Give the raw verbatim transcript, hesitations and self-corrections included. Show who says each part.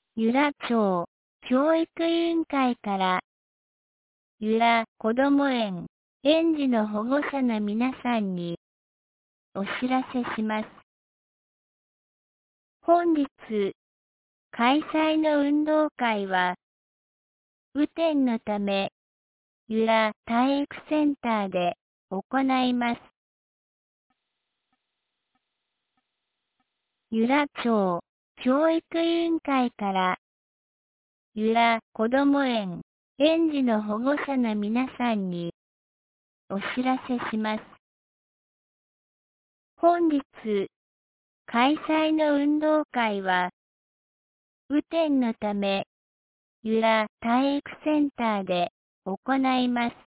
Speaker 1: 由良町教育委員会から由良こども園園児の保護者の皆さんにお知らせします。本日開催の運動会は雨天のため由良体育センターで行います。由良町教育委員会から由良こども園園児の保護者の皆さんにお知らせします。本日開催の運動会は雨天のため由良体育センターで行います。